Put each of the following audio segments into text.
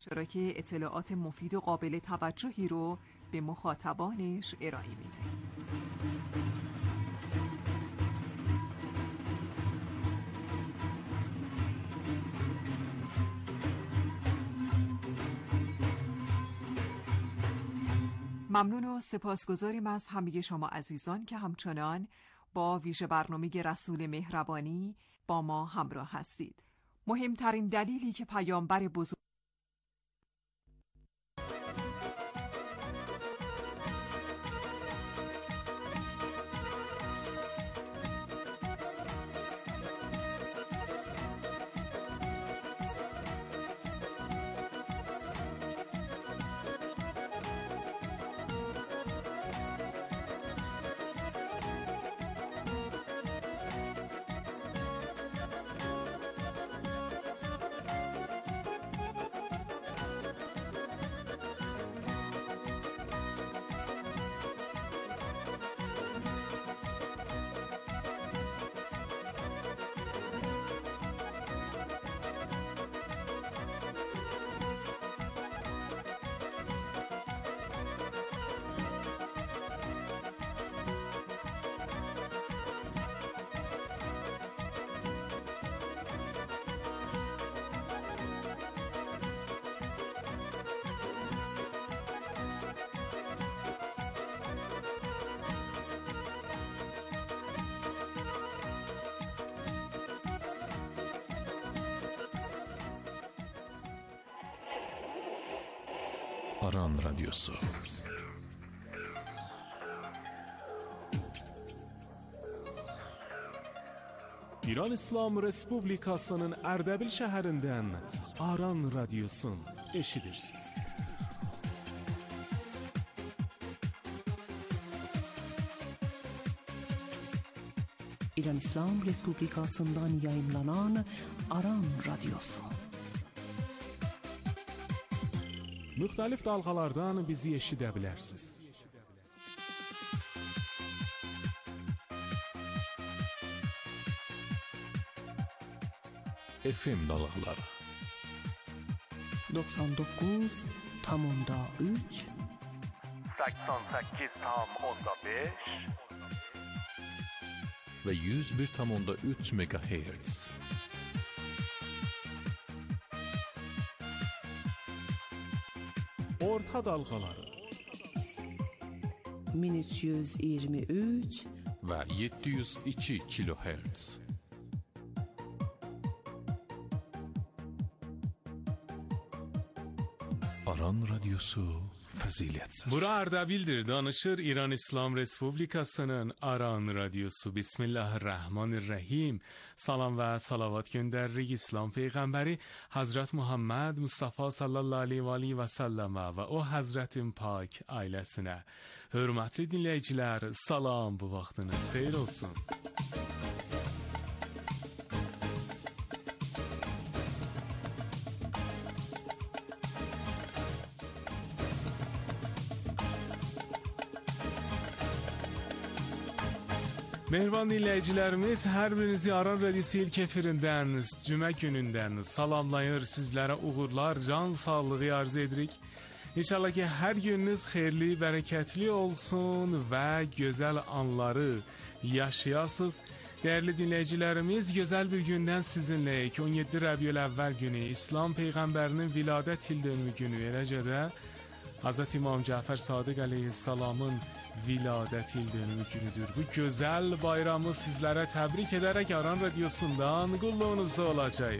چرا که اطلاعات مفید و قابل توجهی رو به مخاطبانش ارائه میده. ممنون و سپاسگزاریم از همه شما عزیزان که همچنان با ویژه برنامه رسول مهربانی با ما همراه هستید. مهمترین دلیلی که پیامبر بزرگ Aran Radyosu. İran İslam Respublikasının Ərdəbil şəhərindən Aran Radyosun eşidirsiniz. İran İslam Respublikasından yayınlanan Aran Radyosu. Müxtəlif dalğalardan bizi eşidə bilərsiniz. FM dalğaları 99.3 88.5 və 101.3 MHz. Orta dalğaları 1323 və 702 kHz. Aran Radyosu fəzilətsiz. Bura Ərdəbildir, danışır İran İslam Respublikasının Aran Radyosu. Bismillahirrahmanirrahim. Salam və salavat göndəririk İslam Peyğəmbəri Hazret Muhammed Mustafa sallallahu aleyhi və səlləmə və o Hazretin pak ailəsinə. Hörmətli dinləyicilər, salam, bu vaxtınız xeyir olsun. Mehriban dinləyicilərimiz, hər birinizi Aran Radyosu ilk efirindən, cümə günündən salamlayır, sizlərə uğurlar, can sağlığı arzu edirik. İnşallah ki, hər gününüz xeyirli, bərəkətli olsun və gözəl anları yaşayasınız. Dəyərli dinləyicilərimiz, gözəl bir gündən sizinləyik. 17 Rəbiyül Əvvəl günü, İslam Peyğəmbərinin viladət ildönümü günü, eləcə də Hz. İmam Cəfər Sadiq əleyhissalamın viladət ildönümü günüdür. Bu gözəl bayramı sizlərə təbrik edərək Aran Radyosundan qulluğunuzda olacaq.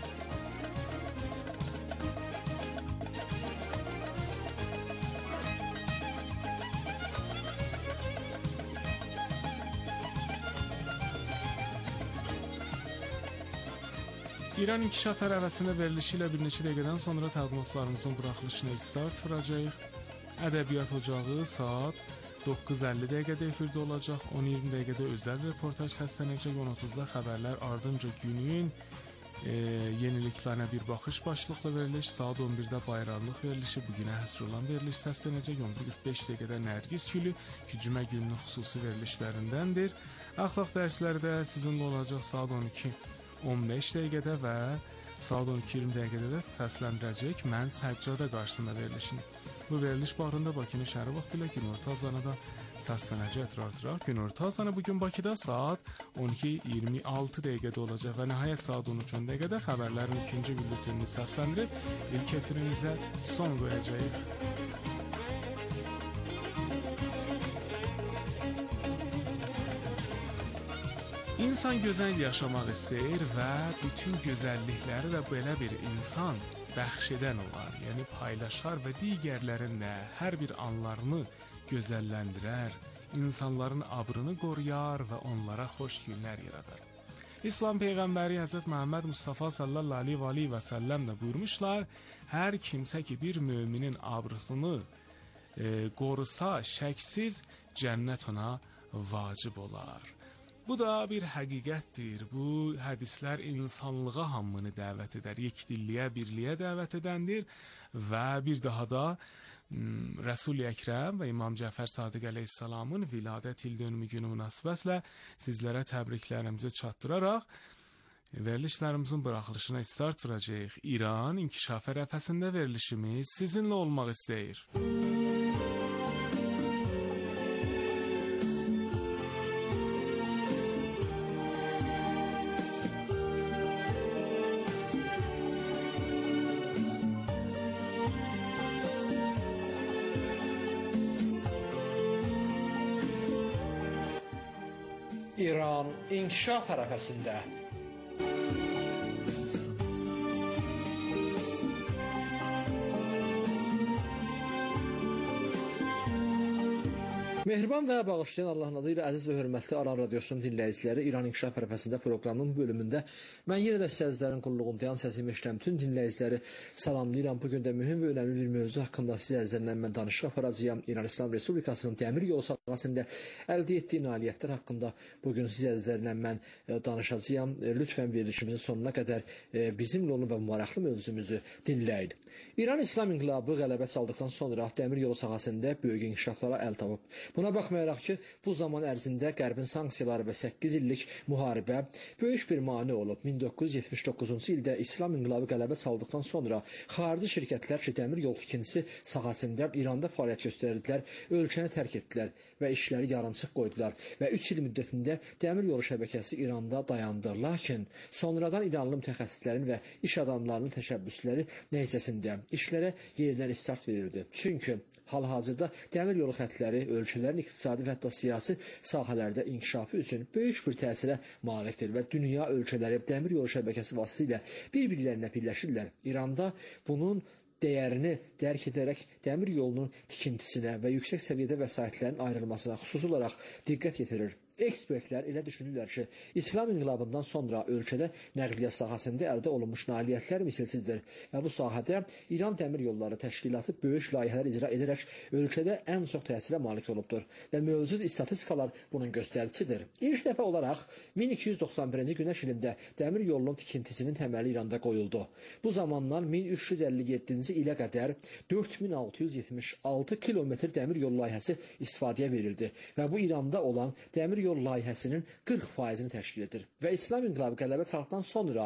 İran İnkişaf Ərəvəsində verilişi ilə bir neçə dəqiqədən sonra təqdimatlarımızın buraxılışına start vuracağıq. Ədəbiyyat Ocağı saat 9:50 dəqiqədə efirdə olacaq. 10-20 dəqiqədə özəl reportaj səslənəcək. 10:30-da xəbərlər, ardınca günün yeniliklərinə bir baxış başlıqlı veriliş. Saat 11-də bayraqlıq verilişi, bugünə həsr olan veriliş səslənəcək. 11:45 dəqiqədə Nərgiz Gülü ki, cümə gününün xüsusi verilişlərindəndir. Əxlaq dərsləri də sizinlə olacaq saat 12:15 dəqiqədə və saat 12:20 dəqiqədə də səsləndirəcək Mən Səccada qarşısında verilişini. Bu veriliş barında Bakının şəhəri vaxtı ilə günorta azanı səslənəcək artıraq. Günorta azanı bugün Bakıda saat 12:26 dəqiqədə olacaq və nəhayət saat 13:10 dəqiqədə xəbərlərin ikinci bülletenini səsləndirib ilk efirimizə son qoyacağıq. İnsan gözəl yaşamaq istəyir və bütün gözəllikləri də belə bir insan bəxş edən olar, yəni paylaşar və digərlərin də hər bir anlarını gözəlləndirər, insanların abrını qoruyar və onlara xoş günlər yaradar. İslam Peyğəmbəri Həzrət Məhəmməd Mustafa sallallahu aleyhi və səlləm də buyurmuşlar, hər kimsə ki bir müminin abrısını qorusa, şəksiz cənnət ona vacib olar. Bu da bir həqiqətdir. Bu hədislər insanlığa hamını dəvət edər, yekdilliyə, birliyə dəvət edəndir və bir daha da Rəsul-i Əkrəm və İmam Cəfər Sadiq əleyhissalamın viladət il dönümü günü münasibətlə sizlərə təbriklərimizi çatdıraraq verilişlərimizin buraxılışına start verəcəyik. İran inkişaf ərəfəsində verilişimiz sizinlə olmaq istəyir. İran inkişaf ərəfəsində. Mehriban və bağışlayan Allahın adı ilə əziz və hörmətli Aran Radiosunun dinləyiciləri, İran İnkişaf ərəfəsində proqramının bölümündə mən yenə də sizlərin qulluğundayan səsimi eşidən bütün dinləyiciləri salamlayıram. Bugün də mühüm və önəmli bir mövzu haqqında sizlərlə mən danışıq aparacağam. İran İslam Respublikasının dəmir yolu sahəsində əldə etdiyi nailiyyətlər haqqında bugün sizlərlə mən danışacağam. Lütfən verilişimizin sonuna qədər bizimlə olun və maraqlı mövzumuzu dinləyin. İran İslam İnqilabı qələbə çaldıqdan sonra dəmir yolu sahəsində böyük inkişaflara əl tapıb. Buna baxmayaraq ki, bu zaman ərzində Qərbin sanksiyaları və 8 illik müharibə böyük bir mane olub. 1979-cu ildə İslam İnqilabı qələbə çaldıqdan sonra xarici şirkətlər ki, dəmir yol tikintisi sahəsində İranda fəaliyyət göstərdilər, ölkəni tərk etdilər və işləri yarımçıq qoydular və 3 il müddətində dəmir yolu şəbəkəsi İranda dayandı. Lakin sonradan İranlı mütəxəssislərin və iş adamlarının təşəbbüsləri nəticəsində işlərə yenidən start verildi. Çünki hal-hazırda dəmir yolu xəttləri ölkələrin iqtisadi və hətta siyasi sahələrdə inkişafı üçün böyük bir təsirə malikdir və dünya ölkələri dəmir yolu şəbəkəsi vasitəsilə bir-birlərinə birləşirlər. İranda bunun dəyərini dərk edərək dəmir yolunun tikintisinə və yüksək səviyyədə vəsaitlərin ayrılmasına xüsusi olaraq diqqət yetirir. Ekspertlər elə düşünürlər ki, İslam İnqilabından sonra ölkədə nəqliyyat sahəsində əldə olunmuş nailiyyətlər misilsizdir və bu sahədə İran Dəmir Yolları Təşkilatı böyük layihələr icra edərək ölkədə ən çox təsirə malik olubdur və mövcud statistikalar bunun göstəricisidir. İlk dəfə olaraq 1291-ci günəş ilində dəmir yolunun tikintisinin təməli İranda qoyuldu. Bu zamandan 1357-ci ilə qədər 4676 kilometr dəmir yol layihəsi istifadəyə verildi və bu İranda olan dəmir yol layihəsinin 40%-ni təşkil edir və İslam İnqilabı qələbə çaldıqdan sonra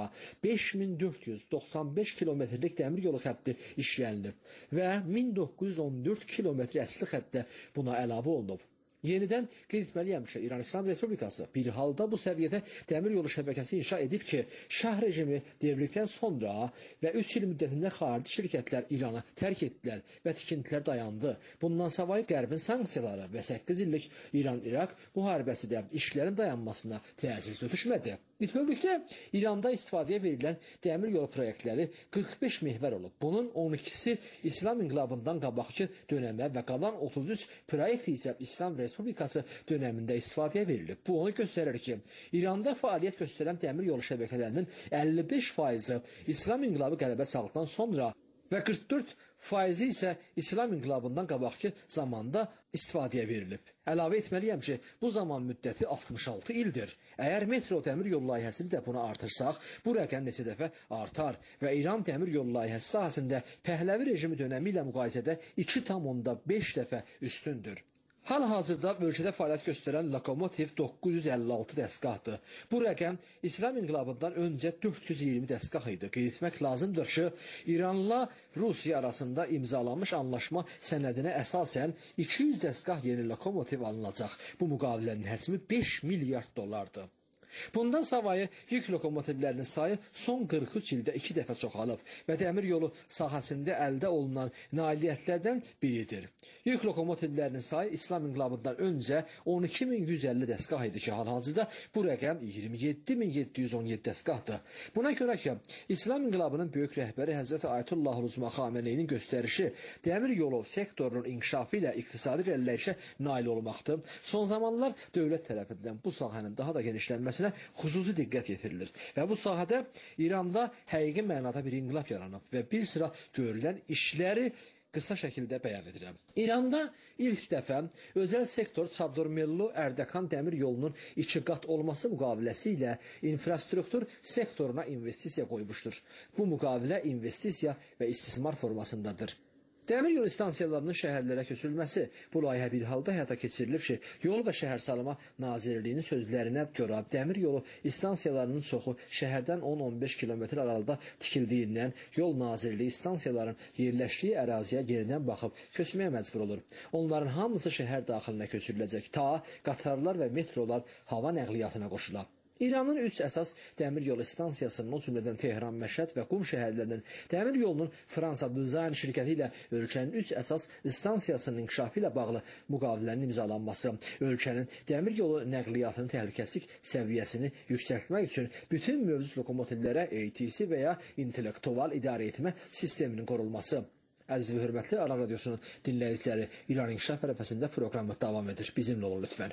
5495 kilometrlik dəmir yolu xətti işlənilib və 1914 kilometr əsli xəttə buna əlavə olunub. Yenidən qeyd etməliyəm ki, İran İslam Respublikası bir halda bu səviyyədə dəmir yolu şəbəkəsi inşa edib ki, şah rejimi devrildikdən sonra və 3 il müddətində xarici şirkətlər İranı tərk etdilər və tikintilər dayandı. Bundan savayı Qərbin sanksiyaları və 8 illik İran-İraq müharibəsi də işlərin dayanmasına təsir götürmədi. Bütövlükdə İranda istifadəyə verilən dəmir yolu proyektləri 45 məhvər olub. Bunun 12-si İslam İnqilabından qabaqki dönəmə və qalan 33 proyekt isə İslam Respublikası dönəmində istifadəyə verilib. Bu onu göstərir ki, İranda fəaliyyət göstərən dəmir yolu şəbəkələrinin 55%-i İslam İnqilabı qələbə çaldıqdan sonra və 44% isə İslam İnqilabından qabaqki zamanda istifadəyə verilib. Əlavə etməliyəm ki, bu zaman müddəti 66 ildir. Əgər metro dəmir yolu layihəsini də buna artırsaq, bu rəqəm neçə dəfə artar və İran dəmir yolu layihəsi sahəsində Pəhləvi rejimi dönəmi ilə müqayisədə 2,5 dəfə üstündür. Hal-hazırda ölkədə fəaliyyət göstərən lokomotiv 956 dəstgahdır. Bu rəqəm İslam inqilabından öncə 420 dəstgah idi. Qeyd etmək lazımdır ki, İranla Rusiya arasında imzalanmış anlaşma sənədinə əsasən 200 dəstgah yeni lokomotiv alınacaq. Bu müqavilənin həcmi 5 milyard dollardır. Bundan savayı yük lokomotivlərinin sayı son 43 ildə 2 dəfə çoxalıb və dəmir yolu sahəsində əldə olunan nailiyyətlərdən biridir. Yük lokomotivlərinin sayı İslam inqilabından öncə 12.150 dəstgah idi ki, hal-hazırda bu rəqəm 27.717 dəstgahdır. Buna görə ki, İslam inqilabının böyük rəhbəri Həzrəti Ayətullah Ruzma Xameneyinin göstərişi dəmir yolu sektorunun inkişafı ilə iqtisadi irəliləyişə nail olmaqdır. Son zamanlar dövlət tərəfindən bu sahənin daha da genişlənməsinə xüsusi diqqət yetirilir və bu sahədə İranda həqiqi mənada bir inqilab yaranıb və bir sıra görülən işləri qısa şəkildə bəyan edirəm. İranda ilk dəfə özəl sektor Çabdurmellu Ərdəkan dəmir yolunun 2 qat olması müqaviləsi ilə infrastruktur sektoruna investisiya qoymuşdur. Bu müqavilə investisiya və istismar formasındadır. Dəmir yolu stansiyalarının şəhərlərə köçürülməsi bu layihə bir halda həyata keçirilir ki, Yol və Şəhərsalma Nazirliyinin sözlərinə görə dəmir yolu stansiyalarının çoxu şəhərdən 10-15 kilometr aralıqda tikildiyindən Yol Nazirliyi stansiyaların yerləşdiyi əraziyə yerindən baxıb köçməyə məcbur olur. Onların hamısı şəhər daxilinə köçürüləcək, ta qatarlar və metrolar hava nəqliyyatına qoşulub. İranın 3 əsas dəmir yolu stansiyasının, o cümlədən Tehran, Məşhəd və Qum şəhərlərinin dəmir yolunun Fransa Dizayn şirkəti ilə ölkənin 3 əsas stansiyasının inkişafı ilə bağlı müqavilənin imzalanması, ölkənin dəmir yolu nəqliyyatının təhlükəsizlik səviyyəsini yüksəltmək üçün bütün mövcud lokomotivlərə ATC və ya intellektual idarəetmə sisteminin qorulması. Əziz və hörmətli Aran Radiosunun dinləyiciləri, İran İnkişaf ərəfəsində proqramı davam edir. Bizimlə olun lütfən.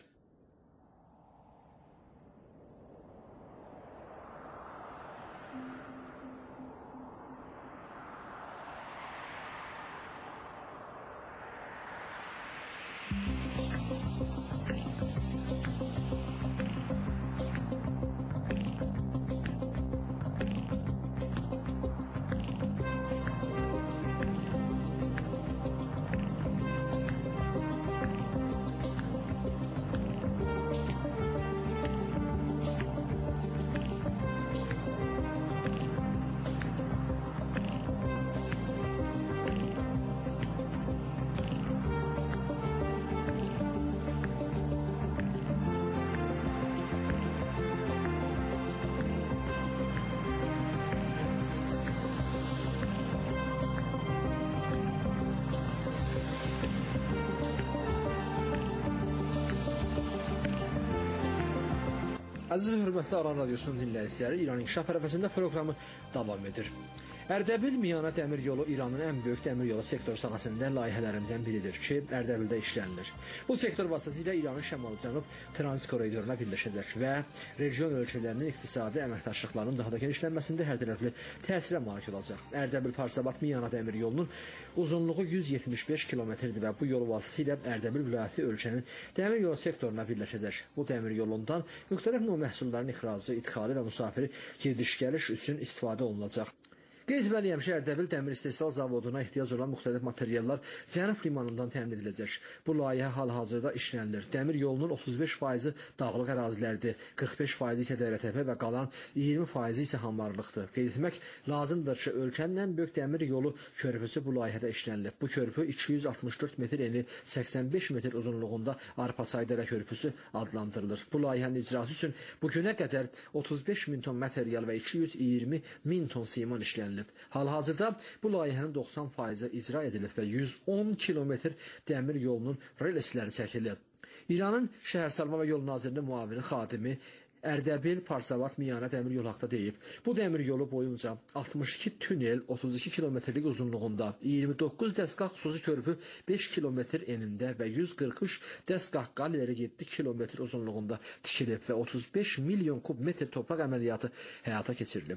Əziz və hörmətli Aran Radiosunun dinləyiciləri, İran İnkişaf ərəfəsində proqramı davam edir. Ərdəbil-Miyana dəmir yolu İranın ən böyük dəmir yolu sektor sahəsində layihələrindən biridir ki, Ərdəbildə işlənilir. Bu sektor vasitəsilə İranın şəmal-cənub tranzit koridoruna birləşəcək və region ölkələrinin iqtisadi əməkdaşlıqlarının daha da genişlənməsində hərtərəfli təsirə malik olacaq. Ərdəbil-Parsavat-Miyana dəmir yolunun uzunluğu 175 kilometrdir və bu yol vasitəsilə Ərdəbil vilayəti ölkənin dəmir yolu sektoruna birləşəcək. Bu dəmir yolundan müxtəlif növ məhsulların ixracı, idxalı və müsafiri gediş-gəliş üçün istifadə olunacaq. Qeyd etməliyəm ki, Ərdəbil dəmir istehsal zavoduna ehtiyac olan müxtəlif materiallar Cənub limanından təmin ediləcək. Bu layihə hal-hazırda işlənilir. Dəmir yolunun 35% dağlıq ərazilərdir, 45% isə dərətəpə və qalan 20% isə hammarlıqdır. Qeyd etmək lazımdır ki, ölkənin ən böyük dəmir yolu körpüsü bu layihədə işlənilib. Bu körpü 264 metr eni, 85 metr uzunluğunda Arpaçaydara körpüsü adlandırılır. Bu layihənin icrası üçün bu günə qədər 35 min ton material və 220 min ton siman işlənilib. Hal-hazırda bu layihənin 90% icra edilib və 110 kilometr dəmir yolunun relsləri çəkilib. İranın Şəhərsalma və Yol Nazirliyinin müavini xadimi Ərdəbil-Parsavat-Miyana dəmir yolu haqqında deyib. Bu dəmir yolu boyunca 62 tünel, 32 kilometrlik uzunluğunda, 29 dəstgah xüsusi körpü 5 kilometr enində və 143 dəstgah qaleləri 7 kilometr uzunluğunda tikilib və 35 milyon kub metr torpaq əməliyyatı həyata keçirilib.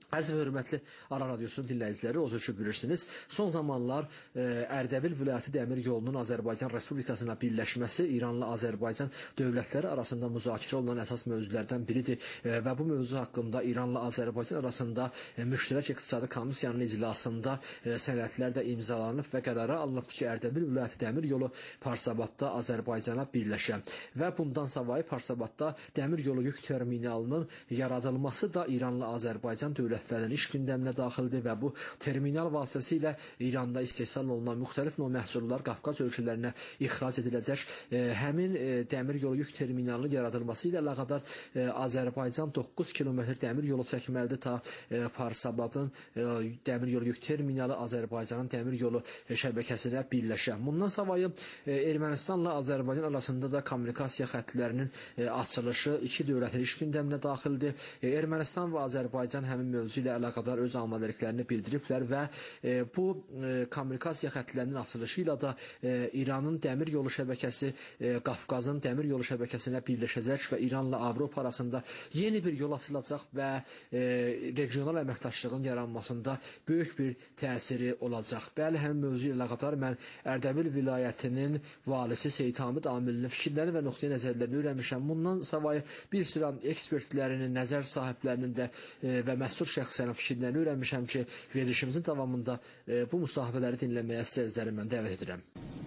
Əziz və hörmətli Aran Radiosunun dinləyiciləri, o cür ki bilirsiniz, son zamanlar Ərdəbil vilayəti dəmir yolunun Azərbaycan Respublikasına birləşməsi İranla Azərbaycan dövlətləri arasında müzakirə olunan əsas mövzulardan biridir və bu mövzu haqqında İranla Azərbaycan arasında müştərək iqtisadi komissiyanın iclasında sənədlər də imzalanıb və qərara alınıbdır ki, Ərdəbil vilayəti dəmir yolu Parsabadda Azərbaycana birləşə və bundan savayı Parsabadda dəmir yolu yük terminalının yaradılması da İranla Azərbaycan dövlətlərinin iş gündəminə daxildir və bu terminal vasitəsilə İranda istehsal olunan müxtəlif növ məhsullar Qafqaz ölkələrinə ixrac ediləcək. Həmin dəmir yolu yük terminalının yaradılması ilə əlaqədar Azərbaycan 9 kilometr dəmir yolu çəkməlidir ta Parsabadın dəmir yolu yük terminalı Azərbaycanın dəmir yolu şəbəkəsinə birləşə. Bundan savayı Ermənistanla Azərbaycan arasında da kommunikasiya xəttlərinin açılışı iki dövlətin iş gündəminə daxildir. Ermənistan və Azərbaycan həmin mövzu ilə əlaqədar öz amadeliklərini bildiriblər və bu kommunikasiya xəttlərinin açılışı ilə da İranın dəmir yolu şəbəkəsi Qafqazın dəmir yolu şəbəkəsinə birləşəcək və İranla Avropa arasında yeni bir yol açılacaq və regional əməkdaşlığın yaranmasında böyük bir təsiri olacaq. Bəli, həmin mövzu ilə əlaqədar mən Ərdəbil vilayətinin valisi Seyid Hamid Amilinin fikirlərini və nöqteyi nəzərlərini öyrənmişəm. Bundan savayı bir sıra ekspertlərinin, nəzər sahiblərinin də və məsul şəxslərin fikirlərini öyrənmişəm ki, verilişimizin davamında bu müsahibələri dinləməyə sizləri mən dəvət edirəm.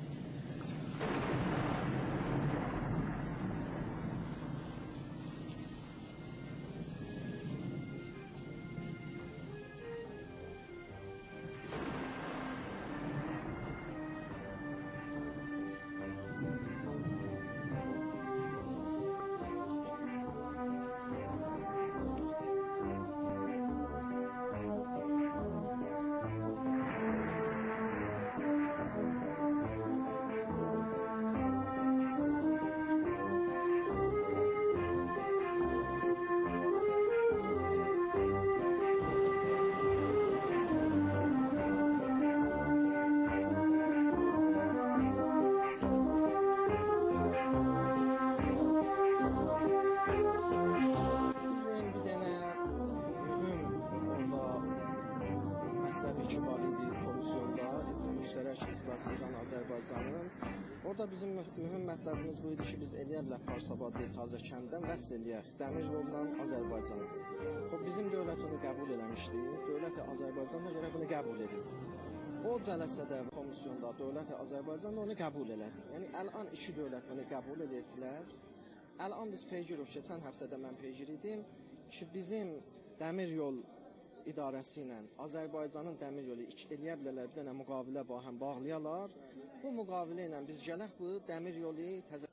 Orada bizim mühüm mətləbimiz bu idi ki, biz eləyə bilək Parsabadi Tazəkənddən vəsl eləyək dəmir yolla Azərbaycana. Bizim dövlət onu qəbul eləmişdi, dövlət-i Azərbaycanla görə bunu qəbul edildi. O cələsədə, komisyonda dövlət-i Azərbaycan onu qəbul elədi. Yəni, əlan iki dövlət bunu qəbul edildilər. Əlan biz peygirik, keçən həftədə mən peygir idim ki, bizim dəmir yol idarəsi ilə Azərbaycanın dəmir yolu eləyə bilərlər, bir dənə müqavilə həm bağlayalar. Bu müqavilə ilə biz gələk bu dəmir yolu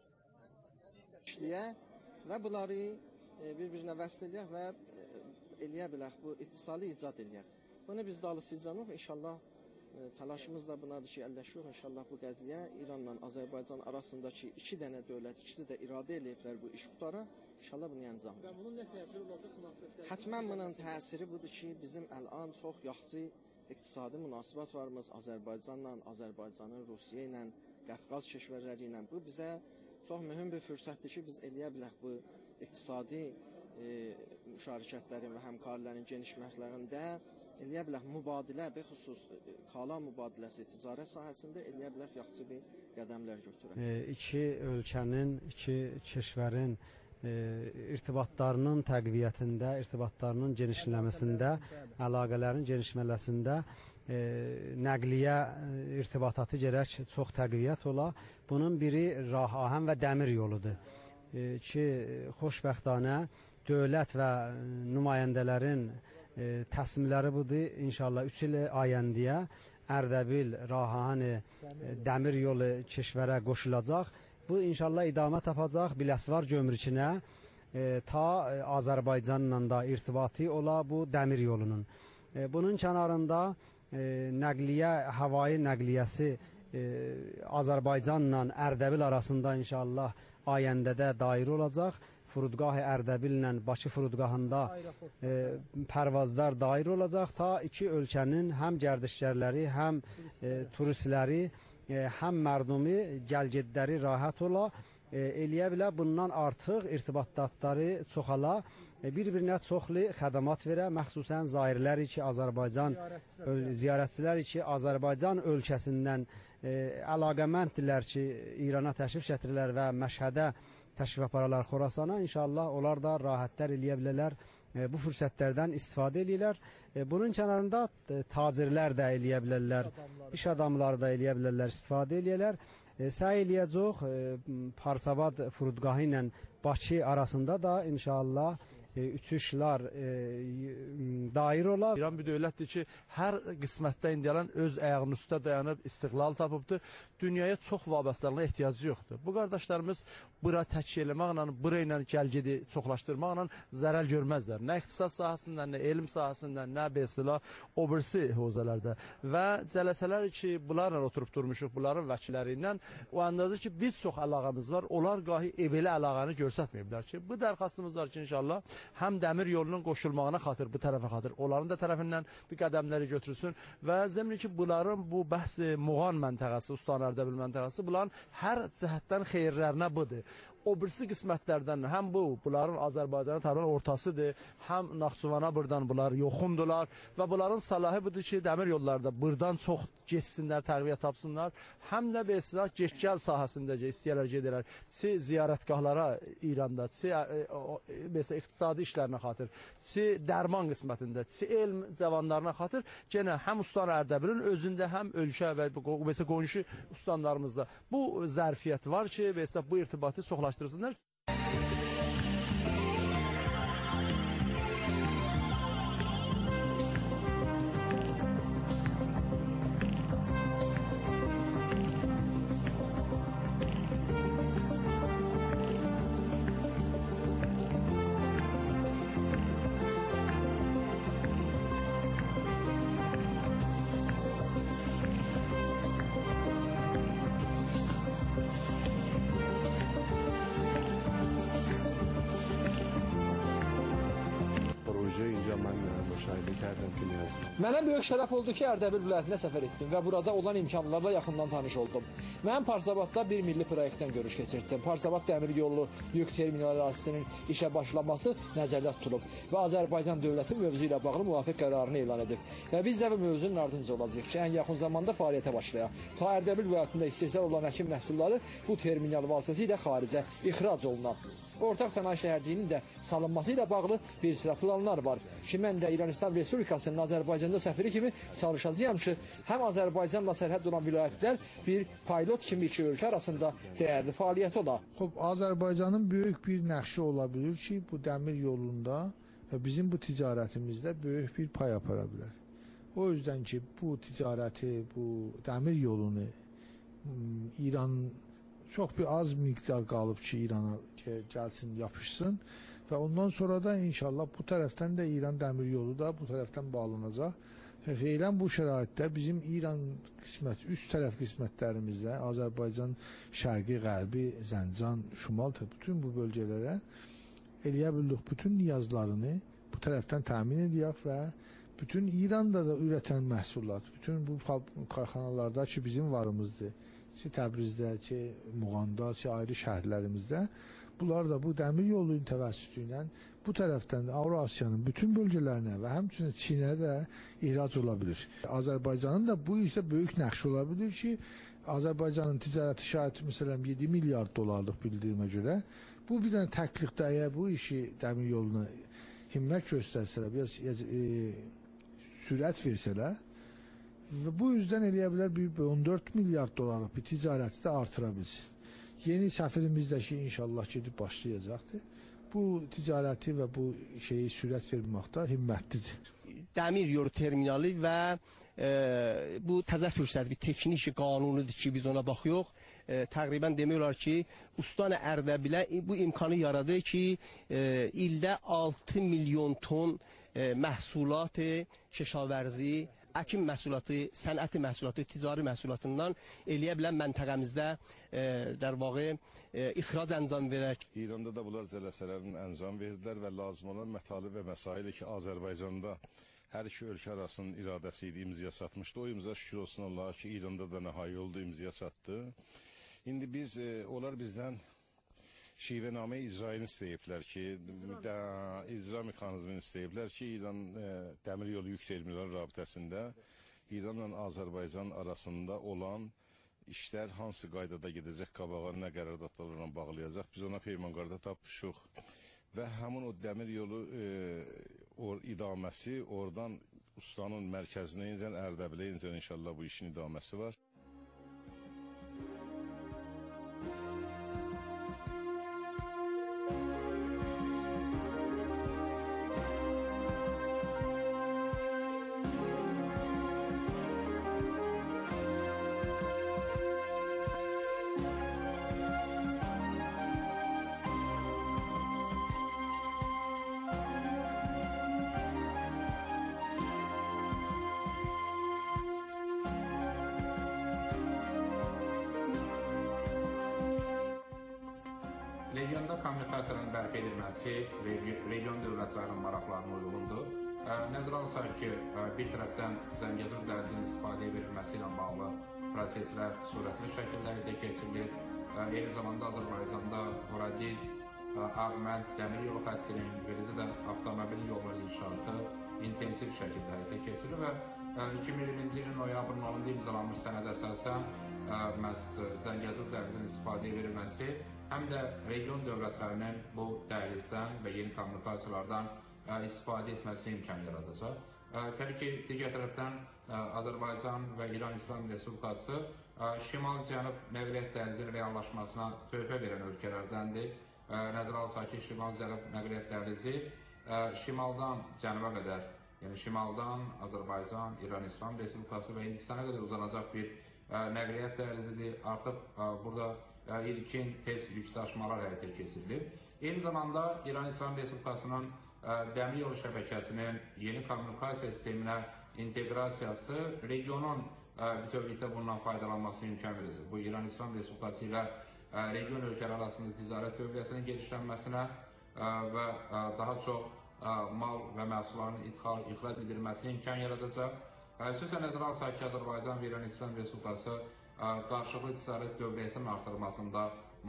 işləyə və bunları bir-birinə vəsl eləyək və eləyə bilək, bu ittisalı icad eləyək. Bunu biz dalısıcanıq, inşallah təlaşımız da bunadır ki, əlləşiyor, inşallah bu qəziyə İranla Azərbaycan arasındakı iki dənə dövlət, ikisi də iradə eləyiblər bu iş qutara. İnşallah bunu yanacaq. Və bunun nə təsiri olacaq münasibətlərdə? Hətmən bunun təsiri budur ki, bizim əlan çox yaxşı iqtisadi münasibət varımız Azərbaycanla, Azərbaycanın Rusiya ilə, Qafqaz keşvərləri ilə. Bu bizə çox mühüm bir fürsətdir ki, biz eləyə bilək bu iqtisadi müşarikətlərin və həmkarların genişməklərində eləyə bilək mübadilə, bexüsus kala mübadiləsi ticarət sahəsində eləyə bilək yaxşı bir qədəmlər götürək. İki ölkənin, iki keşvərin irtibatlarının təqviyyətində, irtibatlarının genişləməsində, əlaqələrin genişmələsində nəqliyə irtibatatı gərək çox təqviyyət ola. Bunun biri Rahahən və dəmir yoludur ki, xoşbəxtanə dövlət və nümayəndələrin təslimləri budur. İnşallah 3 il ayəndiyə Ərdəbil, Rahahən dəmir yolu keşvərə qoşulacaq. Bu inşallah idamə tapacaq Biləsvar gömrükünə ta Azərbaycanla da irtibati ola bu dəmir yolunun. Bunun kənarında nəqliyə, havayı nəqliyyəsi Azərbaycanla Ərdəbil arasında inşallah ayəndədə dair olacaq. Furudgah-ı Ərdəbil ilə Bakı furudgahında pərvazlar dair olacaq ta iki ölkənin həm gərdişgərləri, həm turistləri, həm mərdumi gəlgedləri rahat ola, eləyə bilə bundan artıq irtibatları çoxala bir-birinə çoxlu xədəmat verə, məxsusən zahirlər ki, Azərbaycan ziyarətçilər ki, Azərbaycan ölkəsindən əlaqəməndirlər ki, İrana təşrif gətirirlər və Məşhədə təşrif apararlar, Xorasana. İnşallah onlar da rahatlar eləyə bilərlər, bu fürsətlərdən istifadə edirlər. Bunun kənarında tacirlər də eləyə bilərlər, iş adamları da eləyə bilərlər, istifadə eləyərlər. Səy eləyəcək Parsabad Furudgahı ilə Bakı arasında da inşallah uçuşlar dair olar. İran bir dövlətdir ki, hər qismətdə indiyalan öz ayağının üstə dayanıb istiqlal tapıbdır. Dünyaya çox vabəstəliyinə ehtiyacı yoxdur. Bu qardaşlarımız bura təki eləməklə, bura ilə gəlgidi çoxlaşdırmaqla zərər görməzlər. Nə iqtisad sahəsindən, nə elm sahəsindən, nə besila o birisi hövzələrdə. Və cələsələr ki, bunlarla oturub durmuşuq, bunların vəkilləri ilə, o əndazı ki, biz çox əlaqəmiz var, onlar qahi belə əlaqəni görsətməyiblər ki, bu dərxastımız var ki, inşallah, həm dəmir yolunun qoşulmağına xatır, bu tərəfə xatır, onların da tərəfindən bir qədəmləri götürsün və zəmin ki, bunların bu bəhs Muğan məntəqəsi, Ustana Ərdəbil məntəqəsi, bunların hər cəhətdən xeyirlərinə budur. O birisi qismətlərdən həm bunların Azərbaycana təqribən ortasıdır, həm Naxçıvana buradan bunlar yoxundurlar və bunların salahı budur ki, dəmir yollarda buradan çox geçsinlər, təqviyə tapsınlar, həm də belə get-gəl sahəsində istəyərlər gedirlər, çi ziyarətgahlara İranda, çi iqtisadi işlərinə xatır, çi dərman qismətində, çi elm cavanlarına xatır, genə həm Ustana Ərdəbilin özündə, həm ölkə və qonşu ustanlarımızda bu zərfiyyət var ki, bu irtibatı çoxlaşdırsınlar. Mənə böyük şərəf oldu ki, Ərdəbil vilayətinə səfər etdim və burada olan imkanlarla yaxından tanış oldum. Mən Parsabadda bir milli proyektdən görüş keçirdim. Parsabad dəmir yolu yük terminal ərazisinin işə başlaması nəzərdə tutulub və Azərbaycan dövləti mövzu ilə bağlı müvafiq qərarını elan edib. Və biz də bu mövzunun ardınca olacağıq ki, ən yaxın zamanda fəaliyyətə başlayaq. Ta Ərdəbil vilayətində istehsal olan əkin məhsulları bu terminal vasitəsilə xaricə ixrac olunur. Ortaq sənaye şəhərciyinin də salınması ilə bağlı bir sıra planlar var ki, mən də İran İslam Respublikasının Azərbaycanda səfiri kimi çalışacağam ki, həm Azərbaycanla sərhəd olan vilayətlər bir pilot kimi iki ölkə arasında dəyərli fəaliyyət ola. Azərbaycanın böyük bir nəqşi ola bilir ki, bu dəmir yolunda və bizim bu ticarətimizdə böyük bir pay apara bilər. O yüzden ki, bu ticarəti, bu dəmir yolunu İran çox bir az miqdar qalıb ki, İrana gəlsin, yapışsın və ondan sonra da inşallah bu tərəfdən də İran dəmir yolu da bu tərəfdən bağlanacaq. Və feylən bu şəraitdə bizim İran qismət, üst tərəf qismətlərimizdə Azərbaycan şərqi, qərbi, Zəncan, Şimal, bütün bu bölgələrə eləyə bildik bütün niyazlarını bu tərəfdən təmin edək və bütün İranda da ürətən məhsullar, bütün bu karxanalarda ki, bizim varımızdır, ki Təbrizdə, ki Muğanda, ki ayrı şəhərlərimizdə, bunlar da bu dəmir yolu təvəssütü ilə bu tərəfdən Avrasiyanın bütün bölgələrinə və həmçinin Çinə də ihrac ola bilir. Azərbaycanın da bu işdə böyük nəqş ola bilir ki, Azərbaycanın ticarəti şahidi məsələn 7 milyard dolarlıq bildiyimə görə, bu bir dənə təklikdə əgər bu işi dəmir yoluna himmət göstərsələr, biraz sürət versələr, və bu yüzden eləyə bilər 14 milyard dolarlıq bir ticarəti də artıra bilsin. Yeni səfirimizdəki inşallah gedib başlayacaqdır. Bu ticarəti və bu şeyi sürət verməkdə himmətlidir. Dəmir yolu terminali və bu təzə fürsət, bir teknik qanunudur ki, biz ona baxıyoruz. Təqribən demək olar ki, Ustana Ərdəbilə bu imkanı yaradır ki, ildə 6 milyon ton məhsulatı, keşavərzi, əkin məhsulatı, sənəti məhsulatı, ticari məhsulatından eləyə bilən məntəqəmizdə در واقع ixrac əncam verək. İranda da bunlar cələsələrin əncam verdilər və lazım olan mətalib və məsaili ki, Azərbaycanda hər iki ölkə arasının iradəsi idi, imzaya çatmışdı. O imza şükür olsun Allah'a ki, İranda da nəhai oldu, imzaya çatdı. İndi biz, onlar bizdən şivənamə icraını istəyiblər ki, icra mexanizmini istəyiblər ki, İran dəmir yolu yük terminal rabitəsində İranla Azərbaycan arasında olan işlər hansı qaydada gedəcək, qabağa nə qərardatlarla bağlayacaq, biz ona peymanqarda tapışıq və həmin o dəmir yolu idaməsi oradan ustanın mərkəzinə incən, Ərdəbilə incən inşallah bu işin idaməsi var. Regionda kommunikasiyanın bərpa edilməsi region dövlətlərinin maraqlarına uyğundur. Nəzərə alsaq ki, bir tərəfdən Zəngəzur dəhlizinin istifadəyə verilməsi ilə bağlı proseslər sürətli şəkildə həyata keçirilir. Eyni zamanda Azərbaycanda Horadiz, Ağmənd dəmir yolu xəttinin, beləcə də avtomobil yolları inşaatı intensiv şəkildə həyata keçirilir və 2020-ci ilin noyabrın 10-da imzalanmış sənədə əsasən məhz Zəngəzur dəhlizinin istifadəyə verilməsi həm də region dövlətlərinin bu dəhlizdən və yeni kommunikasiyalardan istifadə etməsi imkan yaradacaq. Təbii ki, digər tərəfdən Azərbaycan və İran İslam Respublikası şimal-cənub nəqliyyat dəhlizinin reallaşmasına töhfə verən ölkələrdəndir. Nəzərə alsaq ki, şimal-cənub nəqliyyat dəhlizi şimaldan cənuba qədər, yəni şimaldan Azərbaycan, İran İslam Respublikası və Hindistana qədər uzanacaq bir nəqliyyat dəhlizidir. Artıq burada ilkin tez yük daşımalar həyata keçirilir. Eyni zamanda İran İslam Respublikasının dəmir yolu şəbəkəsinin yeni kommunikasiya sisteminə inteqrasiyası regionun bütövlükdə bundan faydalanmasına imkan verir. Bu İran İslam Respublikası ilə region ölkələr arasında ticarət dövriyyəsinin genişlənməsinə və daha çox mal və məhsulların ixrac edilməsinə imkan yaradacaq. Xüsusən nəzərə alsaq ki, Azərbaycan və İran İslam Respublikası qarşılıqlı ticarət dövriyyəsinin artırılmasında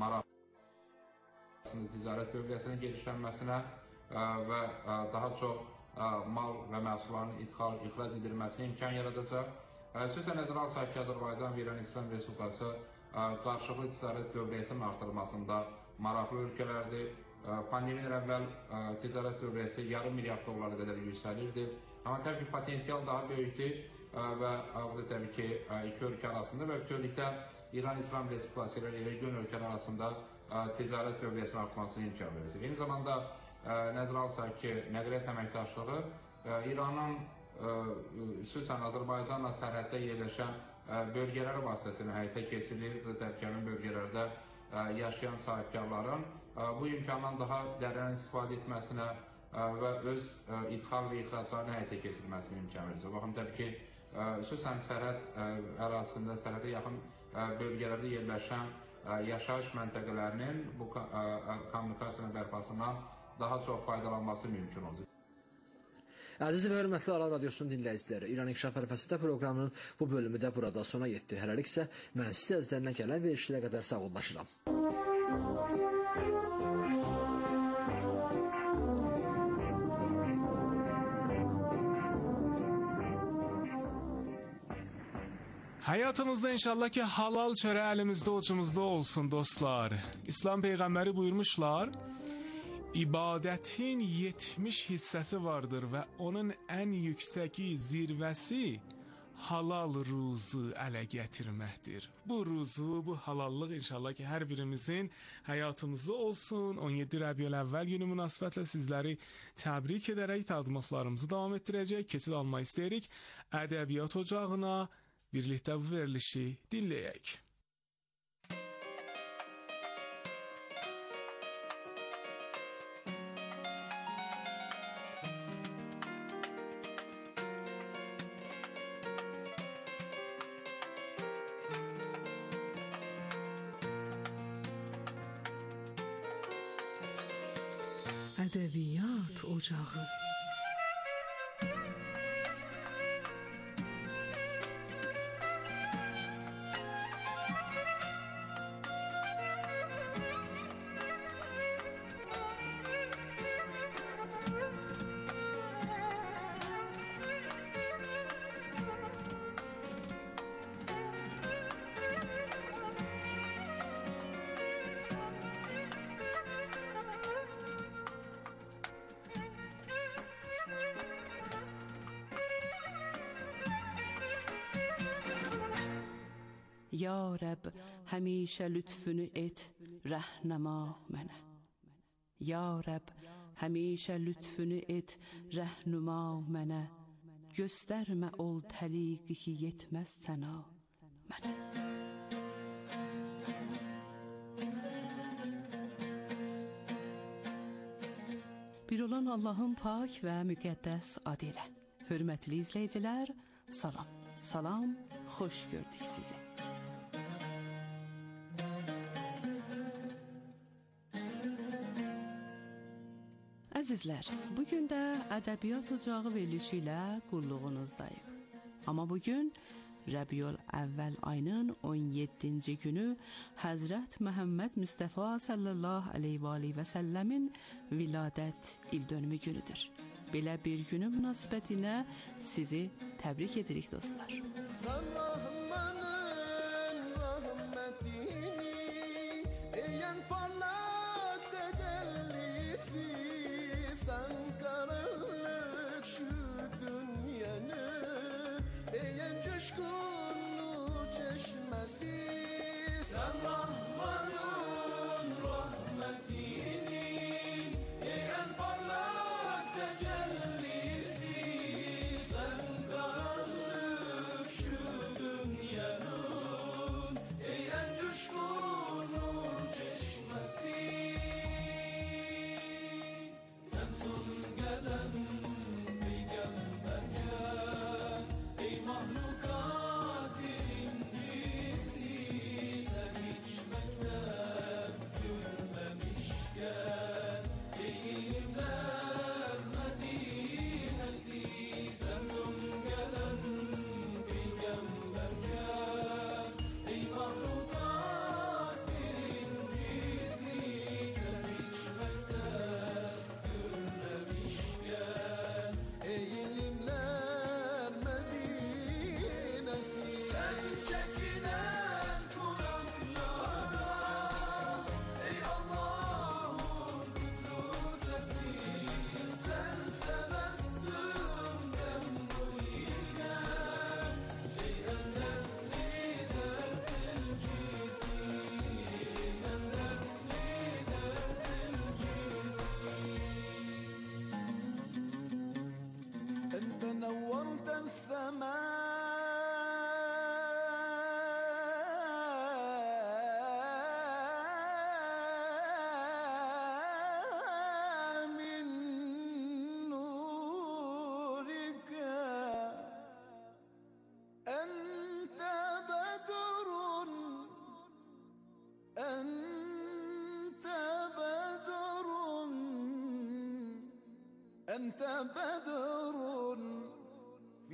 maraqlı ticarət dövriyyəsinin genişlənməsinə və daha çox mal və məhsulların ixrac edilməsinə imkan yaradacaq. Xüsusən nəzərə alsaq ki, Azərbaycan və İran İslam Respublikası qarşılıqlı ticarət dövriyyəsinin artırılmasında maraqlı ölkələrdir. Pandemiyadan əvvəl ticarət dövriyyəsi yarım milyard dollara qədər yüksəlirdi. Amma təbii ki, potensial daha böyükdür və burada təbii ki, iki ölkə arasında və bütövlükdə İran İslam Respublikası ilə region ölkələr arasında ticarət dövriyyəsinin artmasına imkan verir. Eyni zamanda nəzərə alsaq ki, nəqliyyat əməkdaşlığı İranın xüsusən Azərbaycanla sərhəddə yerləşən bölgələr vasitəsilə həyata keçirilir. Təbii ki, həmin bölgələrdə yaşayan sahibkarların bu imkandan daha dərin istifadə etməsinə və öz idxal və ixraclarını həyata keçirilməsinə imkan verir. Baxın, təbii ki, xüsusən sərhəd ərazisində, sərhədə yaxın bölgələrdə yerləşən yaşayış məntəqələrinin bu kommunikasiyanın bərpasından daha çox faydalanması mümkün olacaq. Əziz və hörmətli Aran Radiosunun dinləyiciləri, İran İnkişaf Ərəfəsində proqramının bu bölümü də burada sona yetdi. Hələlik isə mən siz əzizlərindən gələn verilişlərə qədər sağollaşıram. Hayatımızda inşallah ki halal çörə əlimizdə ucumuzda olsun dostlar. İslam Peyğəmbəri buyurmuşlar, İbadetin 70 hissəsi vardır və onun ən yüksəki zirvəsi halal ruzu ələ gətirməkdir. Bu ruzu, bu halallıq inşallah ki hər birimizin həyatımızda olsun. 17 Rəbiyül Əvvəl günü münasibətlə sizləri təbrik edərək təqdimatlarımızı davam etdirəcək. Keçid almaq istəyirik ədəbiyyat ocağına, birlikdə bu verilişi dinləyək. ادبیات اجاقı. Ya Rəbb, həmişə lütfünü et, rəhnəma mənə. Ya Rəbb, həmişə lütfünü et, rəhnüma mənə. Göstərmə ol təliqi ki yetməz sənə mənə. Bir olan Allahın pak və müqəddəs adı ilə. Hörmətli izləyicilər, salam. Salam, xoş gördük sizi. Əzizlər, bugün də ədəbiyyat ocağı verilişi ilə qulluğunuzdayıq. Amma bugün Rəbiyül Əvvəl ayının 17-ci günü Həzrət Məhəmməd Müstəfa sallallahu aleyhi və səlləmin viladət ildönümü günüdür. Belə bir günün münasibətinə sizi təbrik edirik dostlar. أنت بدر في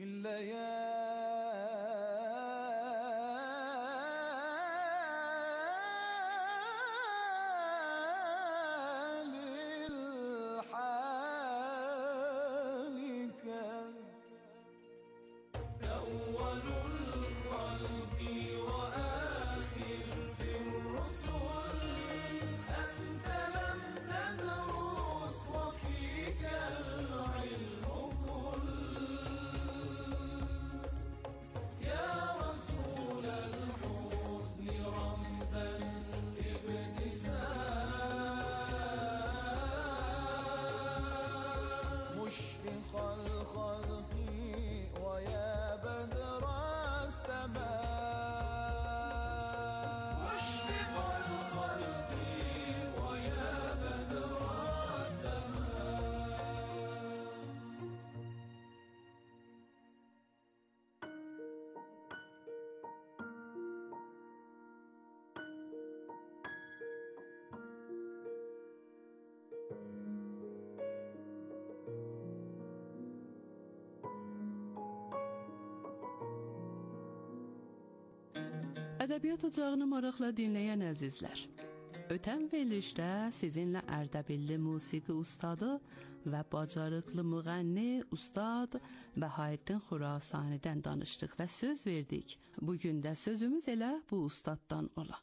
الليالي الحالك أول الخلق وآخر في الرسل أنت لم تدرس وفيك العلم كل يا رسول الحزن رمزا لابتسام مشفق الخلق ويا بدر التمام مشفق الخلق ويا بدر Ədəbiyyat ocağını maraqla dinləyən əzizlər, ötən verilişdə sizinlə Ərdəbilli musiqi ustadı və bacarıqlı müğənni ustad Bəhaəddin Xurasanidən danışdıq və söz verdik. Bugün də sözümüz elə bu ustaddan ola.